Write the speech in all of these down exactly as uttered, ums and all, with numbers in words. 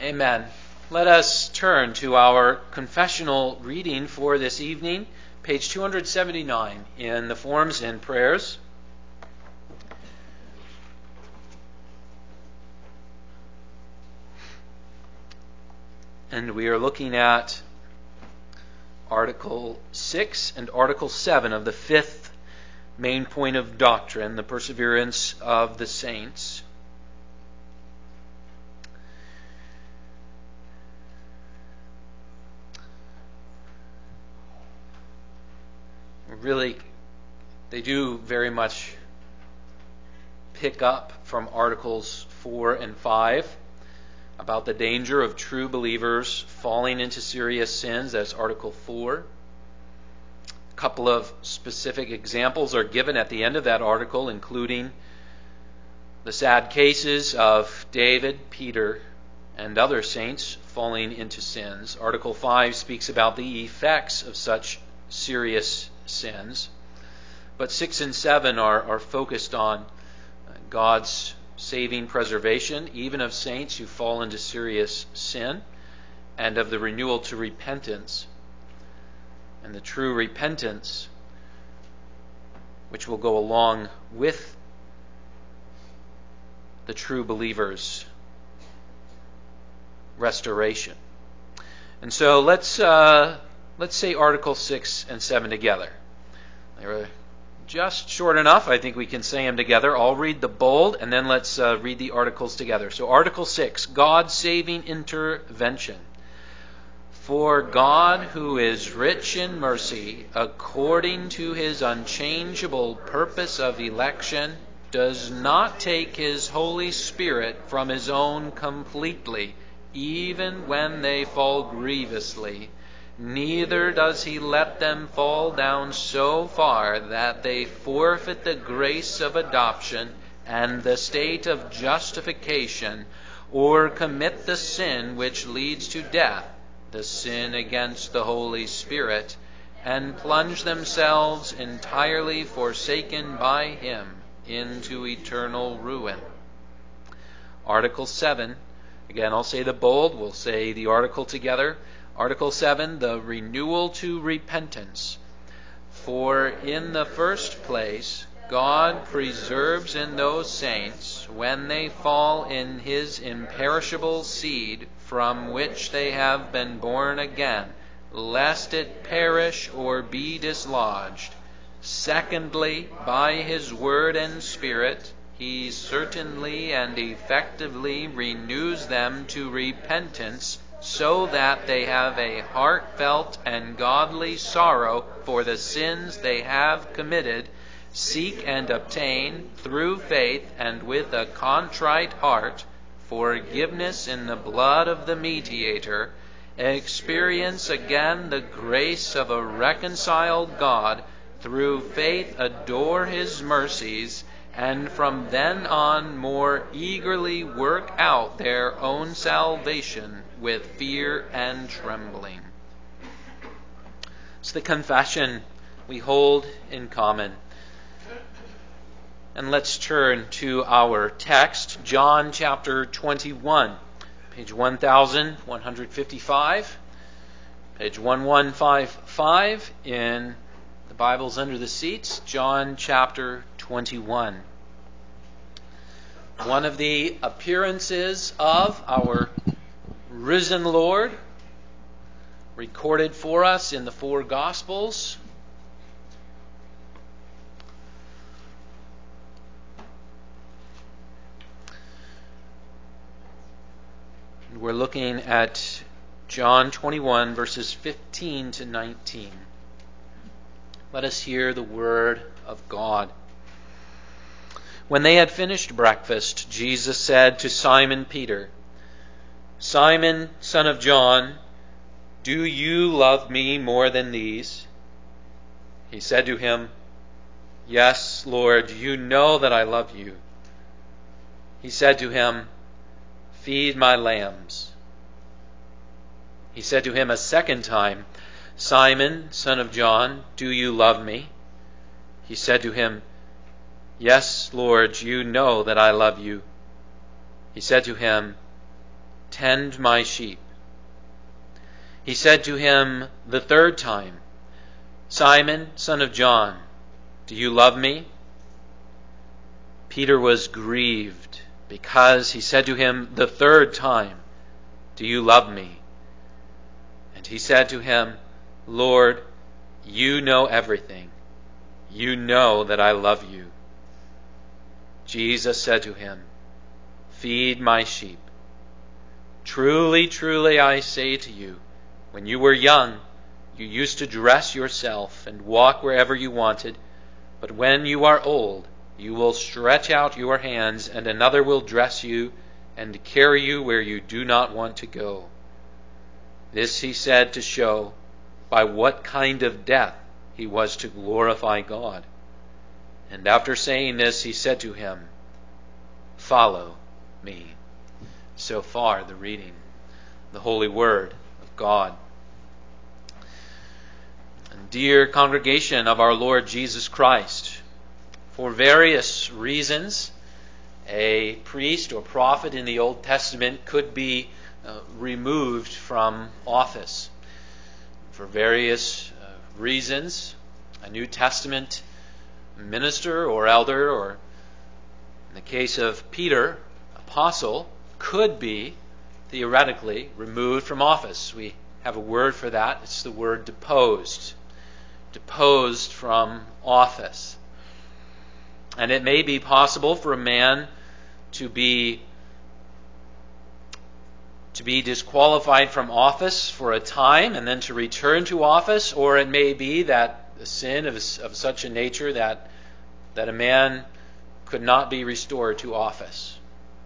Amen. Let us turn to our confessional reading for this evening, page two seventy-nine in the Forms and Prayers. And we are looking at Article six and Article seven of the fifth main point of doctrine, the perseverance of the saints. Really, they do very much pick up from Articles four and five about the danger of true believers falling into serious sins. That's Article four. A couple of specific examples are given at the end of that article, including the sad cases of David, Peter, and other saints falling into sins. Article five speaks about the effects of such serious sins. But six and seven are, are focused on God's saving preservation, even of saints who fall into serious sin, and of the renewal to repentance. And the true repentance which will go along with the true believer's restoration. And so let's uh, let's say Article six and seven together. They're just short enough. I think we can say them together. I'll read the bold, and then let's uh, read the articles together. So Article six, God's saving intervention. For God, who is rich in mercy, according to his unchangeable purpose of election, does not take his Holy Spirit from his own completely, even when they fall grievously. Neither does he let them fall down so far that they forfeit the grace of adoption and the state of justification, or commit the sin which leads to death, the sin against the Holy Spirit, and plunge themselves, entirely forsaken by him, into eternal ruin. Article seven, again I'll say the bold, we'll say the article together. Article seven, the renewal to repentance. For in the first place, God preserves in those saints, when they fall in his imperishable seed, from which they have been born again, lest it perish or be dislodged. Secondly, by his word and Spirit, he certainly and effectively renews them to repentance, so that they have a heartfelt and godly sorrow for the sins they have committed, seek and obtain, through faith and with a contrite heart, forgiveness in the blood of the mediator, experience again the grace of a reconciled God, through faith adore his mercies, and from then on more eagerly work out their own salvation with fear and trembling. It's the confession we hold in common. And let's turn to our text, John chapter twenty-one, page one thousand one hundred fifty-five, page one one five five in the Bibles under the seats, John chapter twenty-one. One of the appearances of our risen Lord, recorded for us in the four Gospels. We're looking at John twenty-one, verses fifteen to nineteen. Let us hear the word of God. When they had finished breakfast, Jesus said to Simon Peter, Simon, son of John, do you love me more than these? He said to him, Yes, Lord, you know that I love you. He said to him, Feed my lambs. He said to him a second time, Simon, son of John, do you love me? He said to him, Yes, Lord, you know that I love you. He said to him, tend my sheep. He said to him the third time, Simon, son of John, do you love me? Peter was grieved because he said to him the third time, do you love me? And he said to him, Lord, you know everything. You know that I love you. Jesus said to him, feed my sheep. Truly, truly, I say to you, when you were young, you used to dress yourself and walk wherever you wanted. But when you are old, you will stretch out your hands, and another will dress you and carry you where you do not want to go. This he said to show by what kind of death he was to glorify God. And after saying this, he said to him, follow me. So far, the reading, the holy word of God. And dear congregation of our Lord Jesus Christ, for various reasons, a priest or prophet in the Old Testament could be uh, removed from office. For various uh, reasons, a New Testament minister or elder, or in the case of Peter, apostle, could be theoretically removed from office. We have a word for that. It's the word deposed. Deposed from office. And it may be possible for a man to be to be disqualified from office for a time and then to return to office, or it may be that the sin of, of such a nature that that a man could not be restored to office.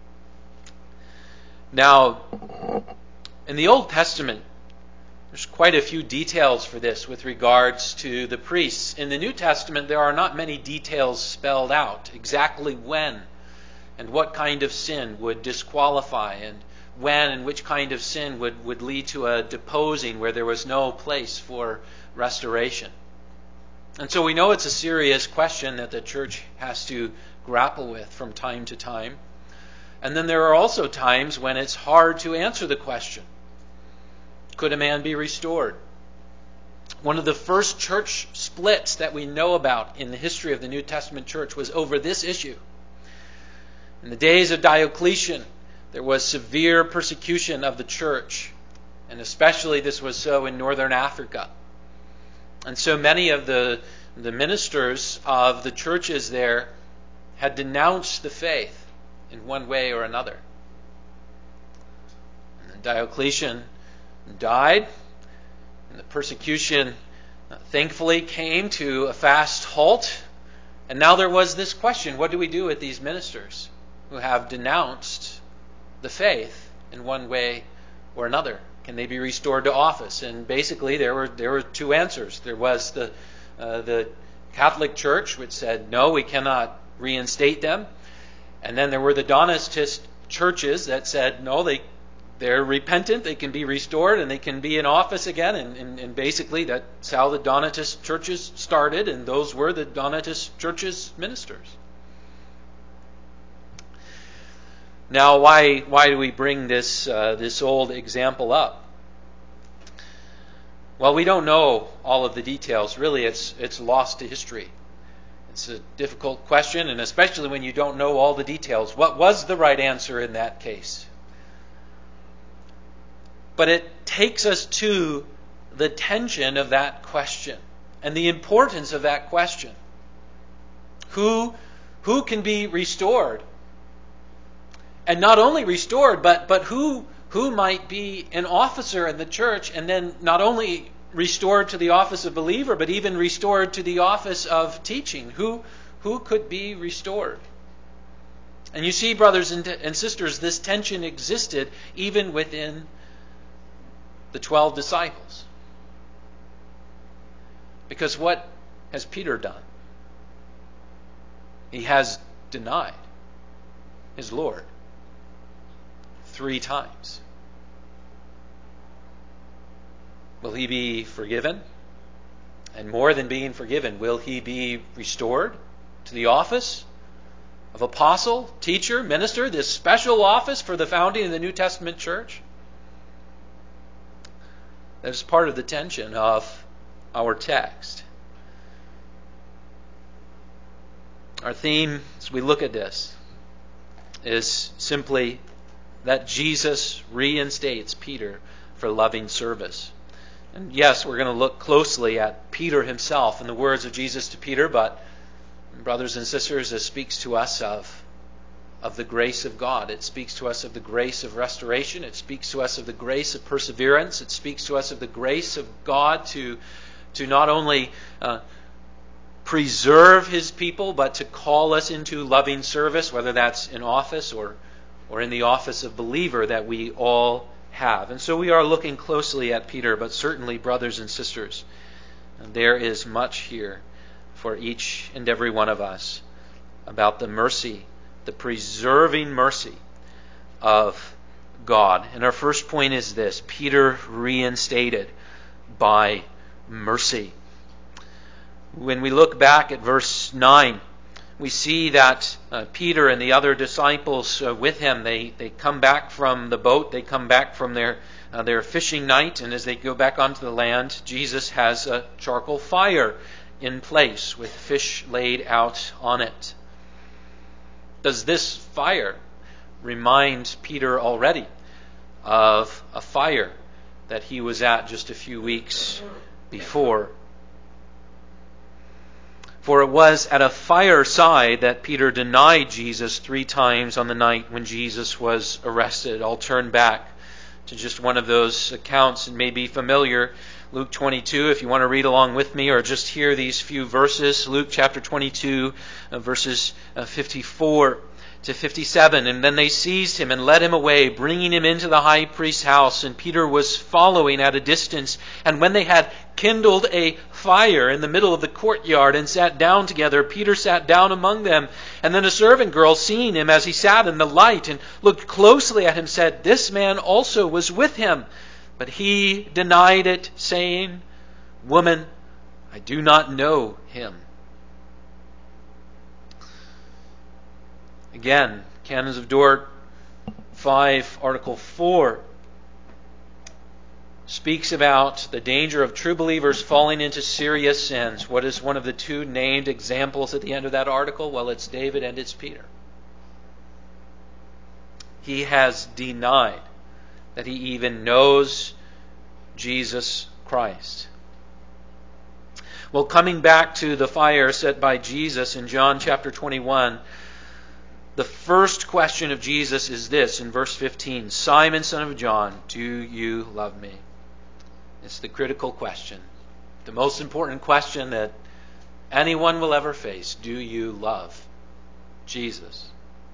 Now, in the Old Testament, there's quite a few details for this with regards to the priests. In the New Testament, there are not many details spelled out exactly when and what kind of sin would disqualify, and when and which kind of sin would, would lead to a deposing where there was no place for restoration. And so we know it's a serious question that the church has to grapple with from time to time. And then there are also times when it's hard to answer the question. Could a man be restored? One of the first church splits that we know about in the history of the New Testament church was over this issue. In the days of Diocletian, there was severe persecution of the church, and especially this was so in northern Africa. And so many of the, the ministers of the churches there had denounced the faith in one way or another. And then Diocletian died, and the persecution uh, thankfully came to a fast halt. And now there was this question, what do we do with these ministers who have denounced the faith in one way or another? Can they be restored to office? And basically there were there were two answers. There was the uh, the Catholic Church, which said, no, we cannot reinstate them. And then there were the Donatist churches that said, no, they, they're repentant, they can be restored, and they can be in office again. And, and, and basically that's how the Donatist churches started, and those were the Donatist churches' ministers. Now, why why do we bring this uh, this old example up? Well, we don't know all of the details. Really, it's it's lost to history. It's a difficult question, and especially when you don't know all the details. What was the right answer in that case? But it takes us to the tension of that question and the importance of that question. Who, who can be restored? And not only restored, but, but who, who might be an officer in the church, and then not only restored to the office of believer, but even restored to the office of teaching. Who, who could be restored? And you see, brothers and, and sisters, this tension existed even within the twelve disciples. Because what has Peter done? He has denied his Lord three times. Will he be forgiven? And more than being forgiven, will he be restored to the office? of apostle, teacher, minister, this special office for the founding of the New Testament church? That is part of the tension of our text. Our theme, as we look at this, is simply that Jesus reinstates Peter for loving service. And yes, we're going to look closely at Peter himself and the words of Jesus to Peter, but brothers and sisters, this speaks to us of, of the grace of God. It speaks to us of the grace of restoration. It speaks to us of the grace of perseverance. It speaks to us of the grace of God to, to not only uh, preserve His people, but to call us into loving service, whether that's in office or, or in the office of believer that we all have. And so we are looking closely at Peter, but certainly, brothers and sisters, there is much here for each and every one of us about the mercy, the preserving mercy of God. And our first point is this: Peter reinstated by mercy. When we look back at verse nine, we see that uh, Peter and the other disciples uh, with him, they, they come back from the boat, they come back from their, uh, their fishing night, and as they go back onto the land, Jesus has a charcoal fire in place with fish laid out on it. Does this fire remind Peter already of a fire that he was at just a few weeks before? For it was at a fireside that Peter denied Jesus three times on the night when Jesus was arrested. I'll turn back to just one of those accounts. It may be familiar. Luke twenty-two, if you want to read along with me or just hear these few verses. Luke chapter twenty-two, uh, verses uh, fifty-four to fifty-seven. And then they seized him and led him away, bringing him into the high priest's house. And Peter was following at a distance. And when they had kindled a fire in the middle of the courtyard and sat down together, Peter sat down among them. And then a servant girl, seeing him as he sat in the light and looked closely at him, said, "This man also was with him." But he denied it, saying, "Woman, I do not know him." Again, Canons of Dort five, Article four, speaks about the danger of true believers falling into serious sins. What is one of the two named examples at the end of that article? Well, it's David and it's Peter. He has denied that he even knows Jesus Christ. Well, coming back to the fire set by Jesus in John chapter twenty-one, the first question of Jesus is this in verse fifteen: "Simon, son of John, do you love me?" It's the critical question, the most important question that anyone will ever face. Do you love Jesus?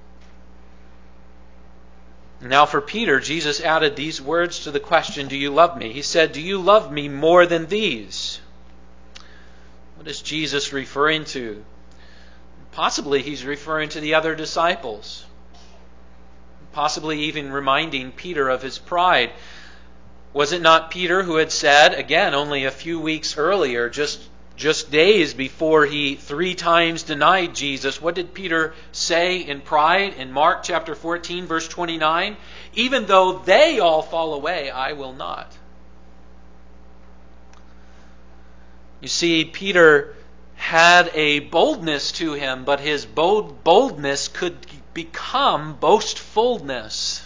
Now for Peter, Jesus added these words to the question, "Do you love me?" He said, "Do you love me more than these?" What is Jesus referring to? Possibly he's referring to the other disciples. Possibly even reminding Peter of his pride. Was it not Peter who had said, again, only a few weeks earlier, just, just days before he three times denied Jesus, what did Peter say in pride in Mark chapter fourteen, verse twenty-nine? "Even though they all fall away, I will not." You see, Peter had a boldness to him, but his bold boldness could become boastfulness.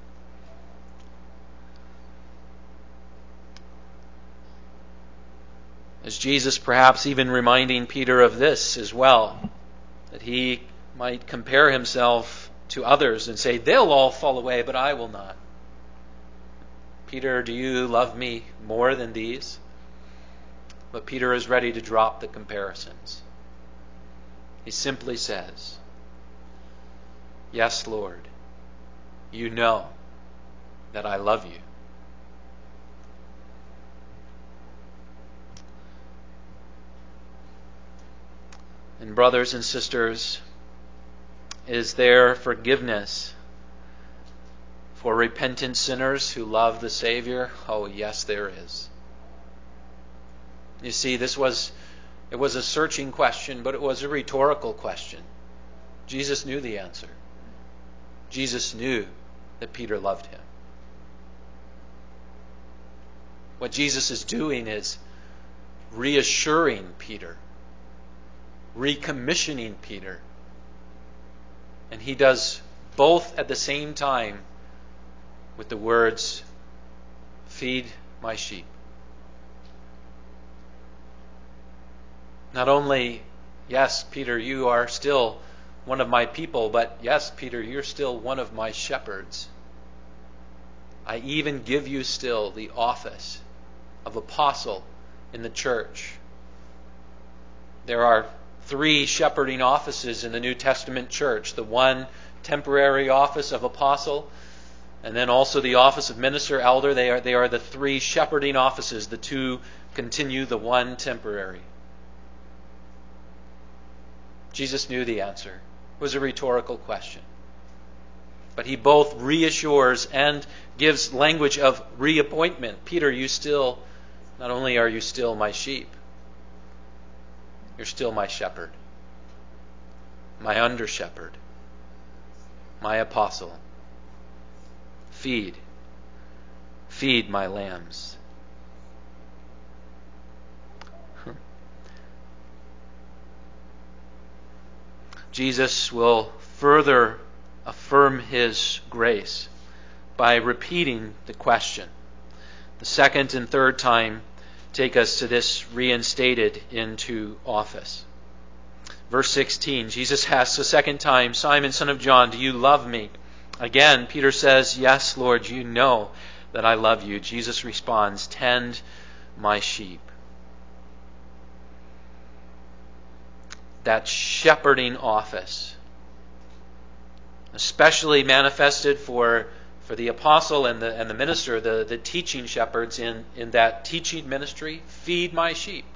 As Jesus perhaps even reminding Peter of this as well, that he might compare himself to others and say, "They'll all fall away, but I will not." Peter, do you love me more than these? But Peter is ready to drop the comparisons. He simply says, "Yes, Lord, you know that I love you." And brothers and sisters, is there forgiveness for repentant sinners who love the Savior? Oh, yes, there is. You see, this was, it was a searching question, but it was a rhetorical question. Jesus knew the answer. Jesus knew that Peter loved him. What Jesus is doing is reassuring Peter, recommissioning Peter. And he does both at the same time with the words, "Feed my sheep." Not only, yes, Peter, you are still one of my people, but yes, Peter, you're still one of my shepherds. I even give you still the office of apostle in the church. There are three shepherding offices in the New Testament church. The one temporary office of apostle, and then also the office of minister, elder. They are, they are the three shepherding offices. The two continue, the one temporary. Jesus knew the answer. It was a rhetorical question. But he both reassures and gives language of reappointment. Peter, you still, not only are you still my sheep, you're still my shepherd, my under shepherd, my apostle. Feed, feed my lambs. Jesus will further affirm his grace by repeating the question. The second and third time take us to this reinstated into office. Verse sixteen, Jesus asks a second time, "Simon, son of John, do you love me?" Again, Peter says, "Yes, Lord, you know that I love you." Jesus responds, "Tend my sheep." That shepherding office, especially manifested for, for the apostle and the, and the minister, the, the teaching shepherds in, in that teaching ministry, feed my sheep,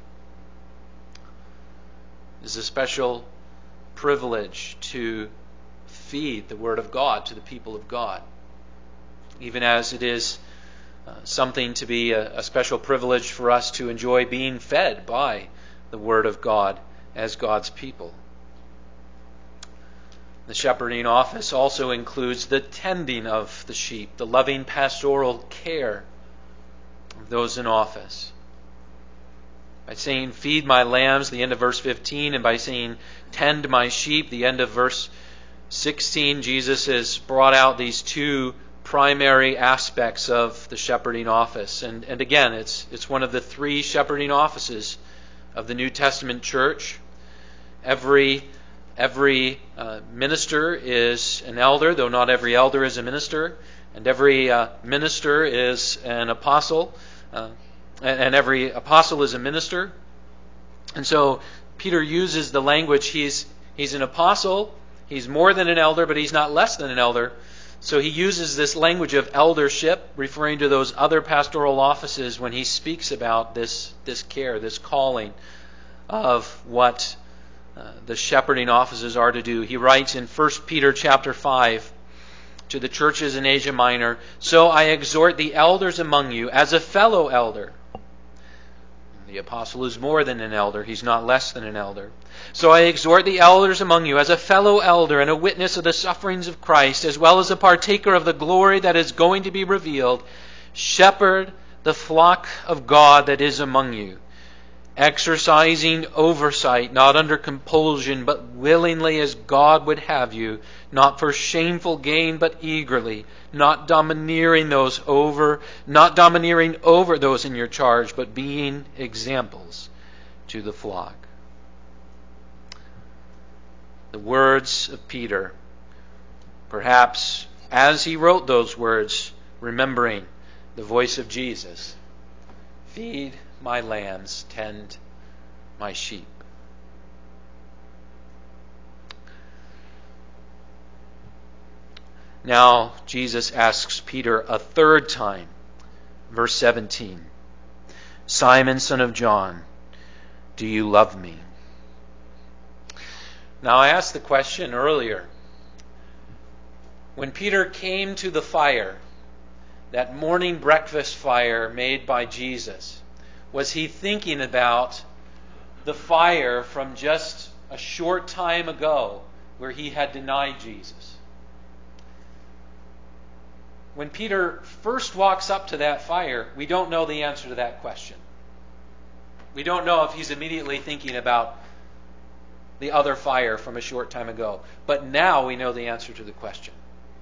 is a special privilege to feed the Word of God to the people of God, even as it is uh, something to be a, a special privilege for us to enjoy being fed by the Word of God as God's people. The shepherding office also includes the tending of the sheep, the loving pastoral care of those in office. By saying, "Feed my lambs," the end of verse fifteen, and by saying, "Tend my sheep," the end of verse sixteen, Jesus has brought out these two primary aspects of the shepherding office. And, and again, it's, it's one of the three shepherding offices of the New Testament church. Every every uh, minister is an elder, though not every elder is a minister, and every uh, minister is an apostle, uh, and, and every apostle is a minister. And so Peter uses the language, he's he's an apostle, he's more than an elder, but he's not less than an elder. So he uses this language of eldership, referring to those other pastoral offices when he speaks about this, this care, this calling of what uh, the shepherding offices are to do. He writes in First Peter chapter five to the churches in Asia Minor, "So I exhort the elders among you as a fellow elder." The apostle is more than an elder. He's not less than an elder. "So I exhort the elders among you as a fellow elder and a witness of the sufferings of Christ, as well as a partaker of the glory that is going to be revealed. Shepherd the flock of God that is among you, exercising oversight, not under compulsion, but willingly as God would have you, not for shameful gain, but eagerly, not domineering those over, not domineering over those in your charge, but being examples to the flock." The words of Peter, perhaps as he wrote those words, remembering the voice of Jesus, "Feed my lambs, tend my sheep." Now Jesus asks Peter a third time, verse seventeen, "Simon, son of John, do you love me?" Now I asked the question earlier. When Peter came to the fire, that morning breakfast fire made by Jesus, was he thinking about the fire from just a short time ago where he had denied Jesus. When Peter first walks up to that fire, we don't know the answer to that question. We don't know if he's immediately thinking about the other fire from a short time ago. But now we know the answer to the question.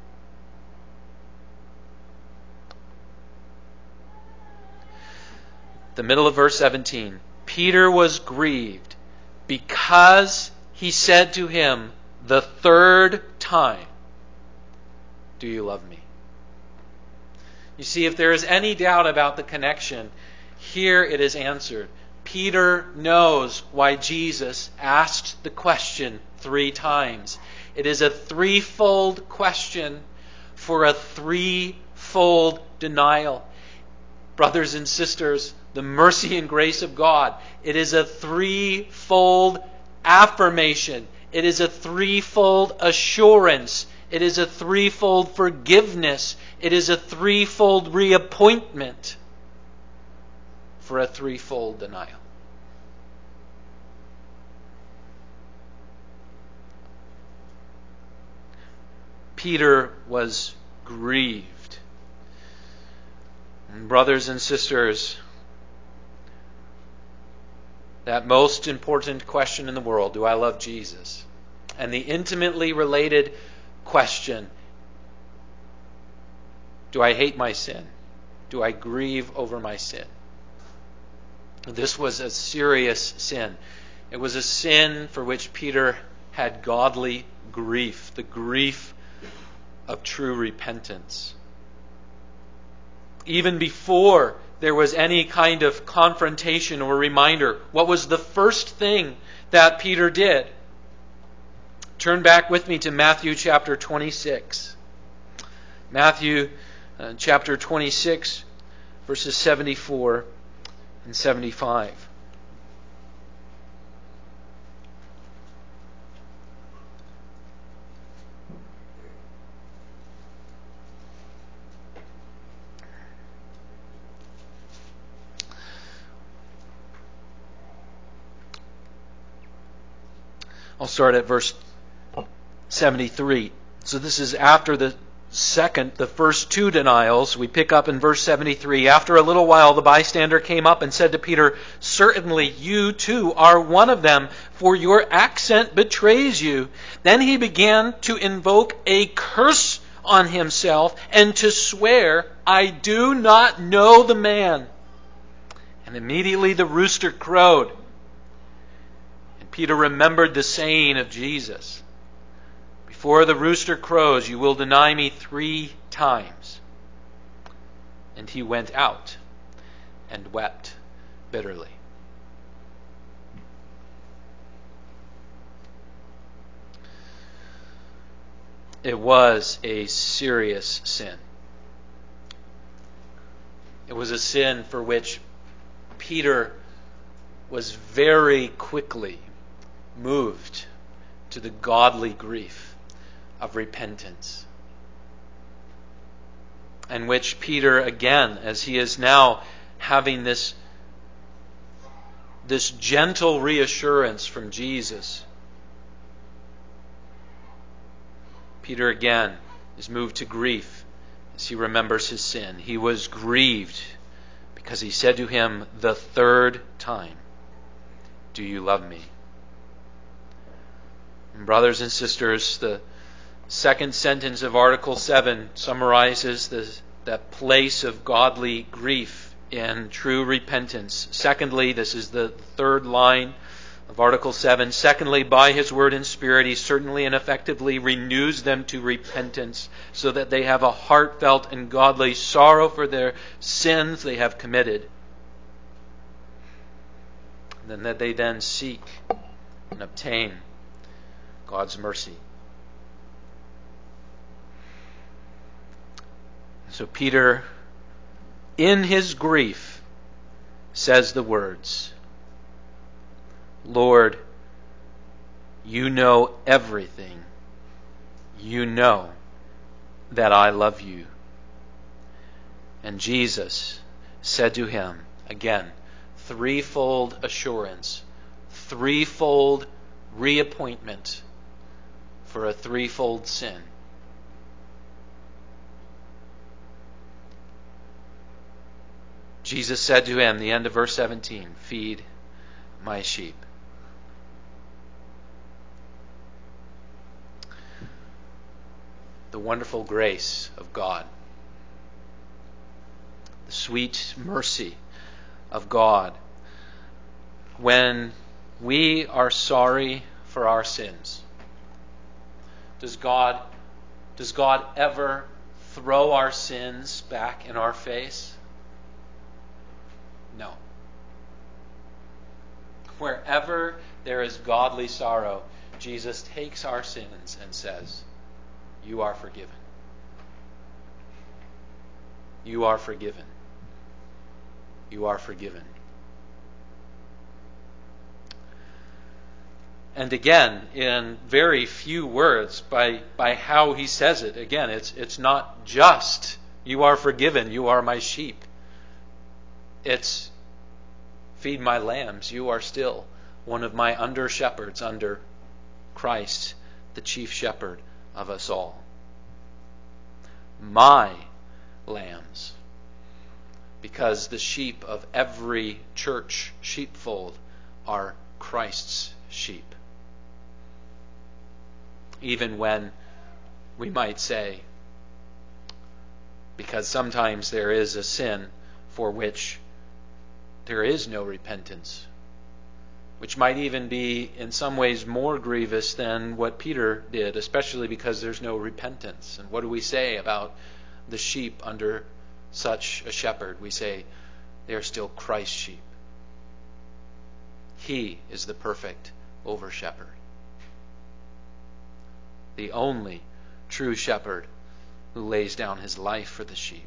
The middle of verse seventeen. Peter was grieved because he said to him the third time, "Do you love me?" You see, if there is any doubt about the connection, here it is answered. Peter knows why Jesus asked the question three times. It is a threefold question for a threefold denial. Brothers and sisters, the mercy and grace of God, it is a threefold affirmation. It is a threefold assurance. It is a threefold forgiveness. It is a threefold reappointment for a threefold denial. Peter was grieved. And brothers and sisters, that most important question in the world, do I love Jesus? And the intimately related question, do I hate my sin? Do I grieve over my sin? This was a serious sin. It was a sin for which Peter had godly grief, the grief of true repentance. Even before there was any kind of confrontation or reminder, what was the first thing that Peter did? Turn back with me to Matthew chapter twenty-six. Matthew uh, chapter twenty-six, verses seventy-four and seventy-five. I'll start at verse seventy-three. So this is after the second, the first two denials. We pick up in verse seventy-three. After a little while, the bystander came up and said to Peter, "Certainly you too are one of them, for your accent betrays you." Then he began to invoke a curse on himself and to swear, "I do not know the man." And immediately the rooster crowed. And Peter remembered the saying of Jesus, "Before the rooster crows, you will deny me three times." And he went out and wept bitterly. It was a serious sin. It was a sin for which Peter was very quickly moved to the godly grief of repentance. And which Peter, again, as he is now having this, this gentle reassurance from Jesus, Peter again is moved to grief as he remembers his sin. He was grieved because he said to him the third time, "Do you love me?" And brothers and sisters, the second sentence of Article seven summarizes the, that place of godly grief in true repentance. Secondly, this is the third line of Article seven. Secondly, by his word and spirit, he certainly and effectively renews them to repentance so that they have a heartfelt and godly sorrow for their sins they have committed. And then that they then seek and obtain God's mercy. So Peter, in his grief, says the words, "Lord, you know everything. You know that I love you." And Jesus said to him, again, threefold assurance, threefold reappointment for a threefold sin. Jesus said to him, the end of verse seventeen, feed my sheep. The wonderful grace of God, the sweet mercy of God. When we are sorry for our sins, does God, does God ever throw our sins back in our face? No. Wherever there is godly sorrow, Jesus takes our sins and says, you are forgiven. You are forgiven. You are forgiven. And again, in very few words, by, by how he says it, again, it's, it's not just, you are forgiven, you are my sheep. It's, feed my lambs, you are still one of my under shepherds under Christ, the chief shepherd of us all. My lambs. Because the sheep of every church sheepfold are Christ's sheep. Even when we might say, because sometimes there is a sin for which there is no repentance, which might even be in some ways more grievous than what Peter did, especially because there's no repentance. And what do we say about the sheep under such a shepherd? We say they are still Christ's sheep. He is the perfect over-shepherd, the only true shepherd who lays down his life for the sheep.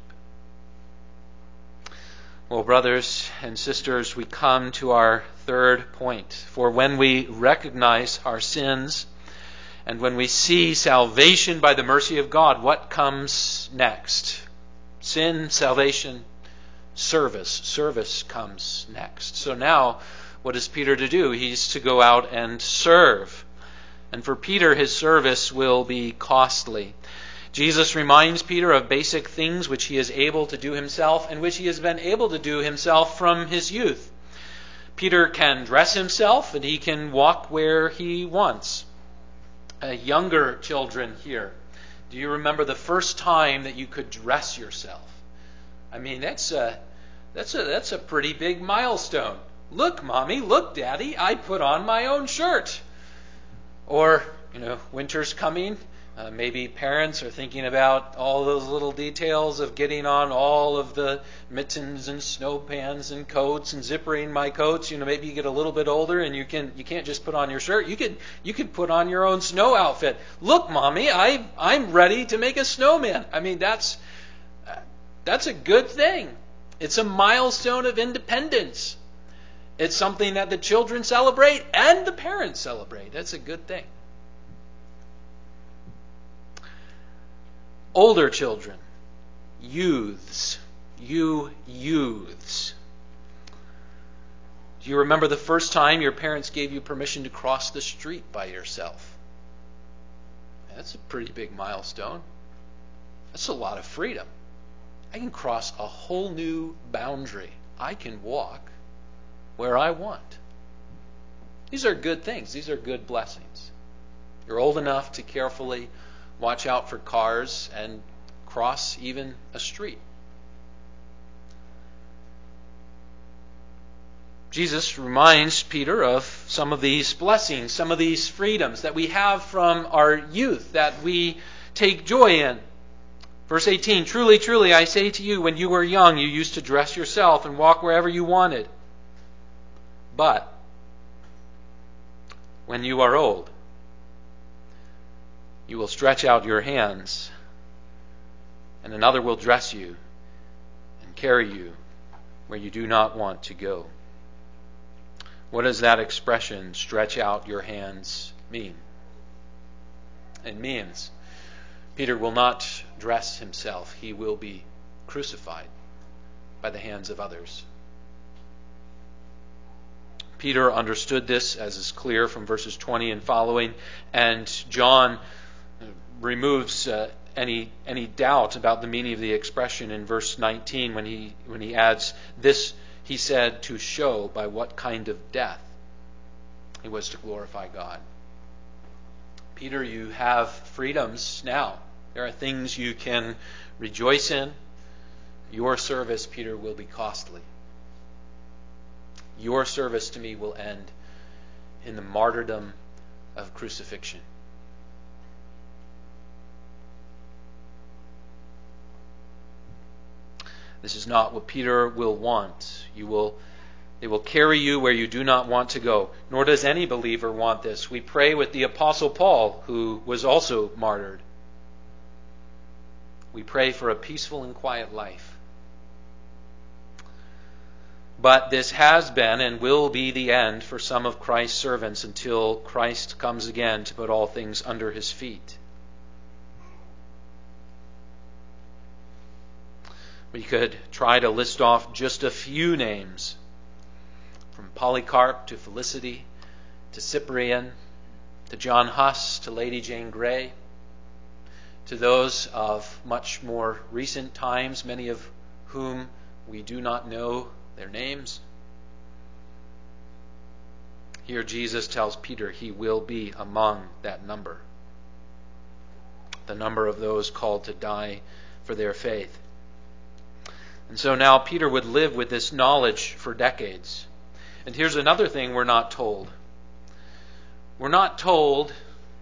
Well, brothers and sisters, we come to our third point. For when we recognize our sins and when we see salvation by the mercy of God, what comes next? Sin, salvation, service. Service comes next. So now, what is Peter to do? He's to go out and serve. And for Peter, his service will be costly. Jesus reminds Peter of basic things which he is able to do himself and which he has been able to do himself from his youth. Peter can dress himself and he can walk where he wants. Uh, younger children here, do you remember the first time that you could dress yourself? I mean, that's a, that's a, that's a pretty big milestone. Look, Mommy, look, Daddy, I put on my own shirt. Or, you know, winter's coming. Uh, maybe parents are thinking about all those little details of getting on all of the mittens and snow pans and coats and zippering my coats. You know, maybe you get a little bit older and you can you can't just put on your shirt. You can you can put on your own snow outfit. Look, Mommy, I I'm ready to make a snowman. I mean, that's uh, that's a good thing. It's a milestone of independence. It's something that the children celebrate and the parents celebrate. That's a good thing. Older children, youths, you youths. Do you remember the first time your parents gave you permission to cross the street by yourself? That's a pretty big milestone. That's a lot of freedom. I can cross a whole new boundary. I can walk where I want. These are good things. These are good blessings. You're old enough to carefully watch out for cars and cross even a street. Jesus reminds Peter of some of these blessings, some of these freedoms that we have from our youth, that we take joy in. Verse eighteen, truly, truly, I say to you, when you were young, you used to dress yourself and walk wherever you wanted. But when you are old, you will stretch out your hands, and another will dress you and carry you where you do not want to go. What does that expression, stretch out your hands, mean? It means Peter will not dress himself. He will be crucified by the hands of others. Peter understood this, as is clear from verses twenty and following, and John removes uh, any any doubt about the meaning of the expression in verse nineteen when he when he adds, "This he said to show by what kind of death he was to glorify God." Peter, you have freedoms now. There are things you can rejoice in. Your service, Peter, will be costly. Your service to me will end in the martyrdom of crucifixion. This is not what Peter will want. You will, they will carry you where you do not want to go. Nor does any believer want this. We pray with the Apostle Paul, who was also martyred. We pray for a peaceful and quiet life. But this has been and will be the end for some of Christ's servants until Christ comes again to put all things under his feet. We could try to list off just a few names, from Polycarp to Felicity to Cyprian to John Huss to Lady Jane Grey, to those of much more recent times, many of whom we do not know their names. Here Jesus tells Peter he will be among that number, the number of those called to die for their faith. And so now Peter would live with this knowledge for decades. And here's another thing we're not told. We're not told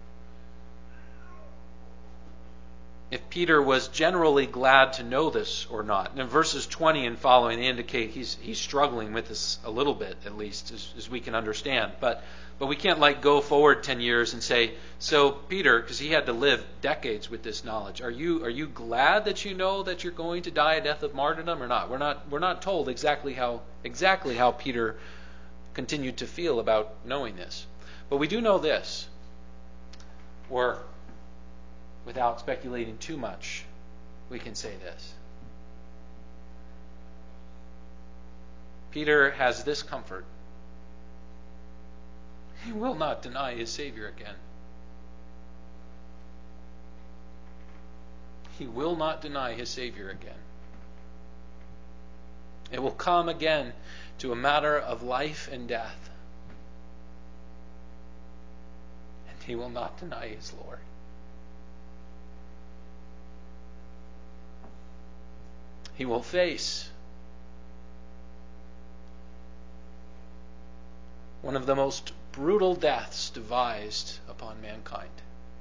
if Peter was generally glad to know this or not. And in verses twenty and following, they indicate he's he's struggling with this a little bit, at least, as, as we can understand. But but we can't like go forward ten years and say, so Peter, because he had to live decades with this knowledge, are you are you glad that you know that you're going to die a death of martyrdom or not? We're not we're not told exactly how exactly how Peter continued to feel about knowing this. But we do know this, or without speculating too much, we can say this. Peter has this comfort. He will not deny his Savior again. He will not deny his Savior again. It will come again to a matter of life and death. And he will not deny his Lord. He will face one of the most brutal deaths devised upon mankind.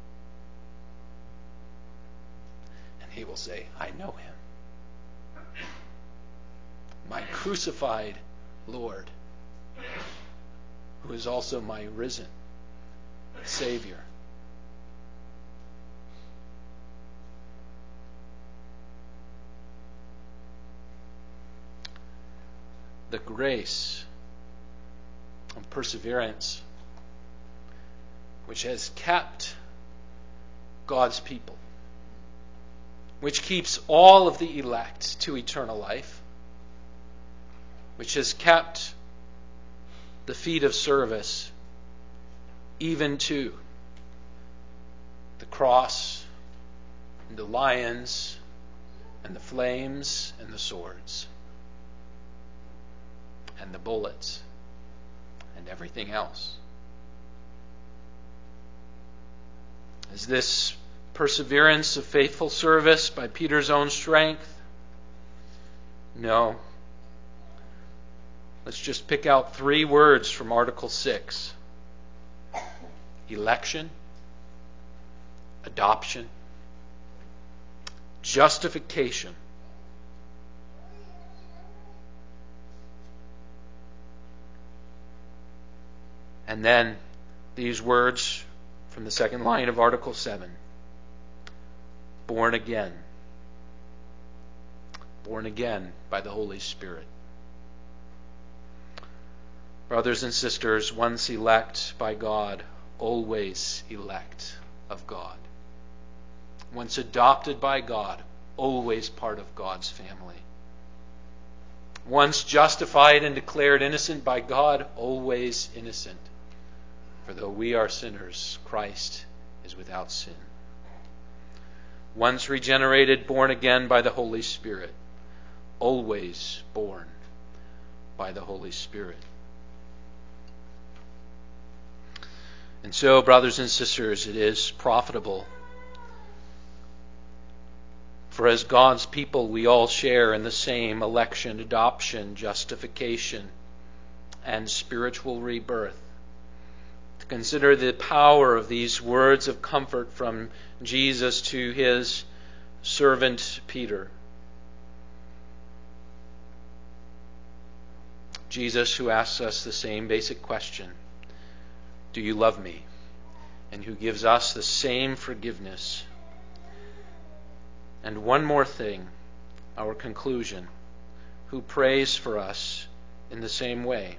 And he will say, I know him. My crucified Lord, who is also my risen Savior. The grace and perseverance which has kept God's people, which keeps all of the elect to eternal life, which has kept the feet of service even to the cross and the lions and the flames and the swords and the bullets and everything else. Is this perseverance of faithful service by Peter's own strength? No. Let's just pick out three words from Article six. Election, adoption, justification. And then these words from the second line of Article seven. Born again. Born again by the Holy Spirit. Brothers and sisters, once elect by God, always elect of God. Once adopted by God, always part of God's family. Once justified and declared innocent by God, always innocent. For though we are sinners, Christ is without sin. once regenerated, born again by the Holy Spirit, always born by the Holy Spirit. And so, brothers and sisters, it is profitable. For as God's people, we all share in the same election, adoption, justification, and spiritual rebirth. To consider the power of these words of comfort from Jesus to his servant Peter. Jesus, who asks us the same basic question, do you love me? And who gives us the same forgiveness. And one more thing, our conclusion, who prays for us in the same way.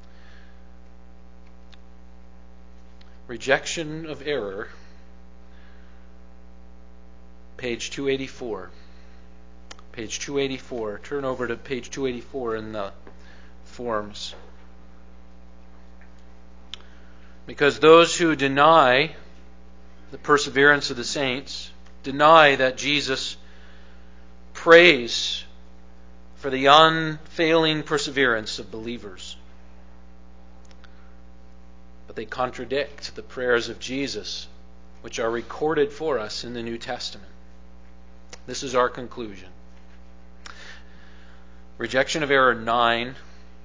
Rejection of error, page two eighty-four. Page two eighty-four. Turn over to page two eighty-four in the forms. Because those who deny the perseverance of the saints deny that Jesus prays for the unfailing perseverance of believers. But they contradict the prayers of Jesus, which are recorded for us in the New Testament. This is our conclusion. Rejection of error nine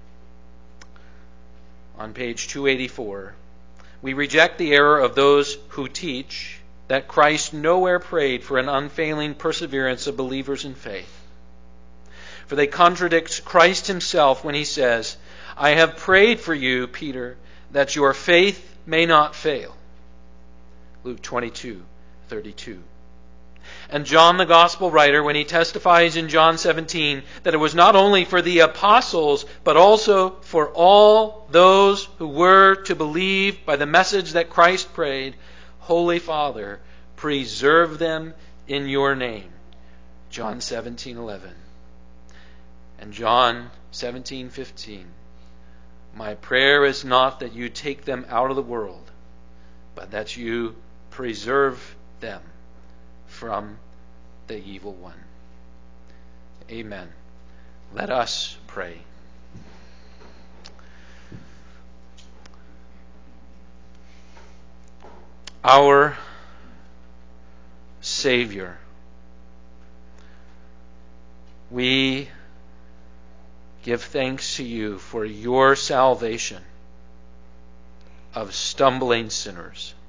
on page two eighty-four. We reject the error of those who teach that Christ nowhere prayed for an unfailing perseverance of believers in faith. For they contradict Christ himself when he says, I have prayed for you, Peter, that your faith may not fail. Luke twenty-two thirty-two. And John the Gospel writer, when he testifies in John seventeen that it was not only for the apostles, but also for all those who were to believe by the message that Christ prayed, Holy Father, preserve them in your name. John seventeen eleven. And John seventeen fifteen. My prayer is not that you take them out of the world, but that you preserve them from the evil one. Amen. Let us pray. Our Savior, we give thanks to you for your salvation of stumbling sinners.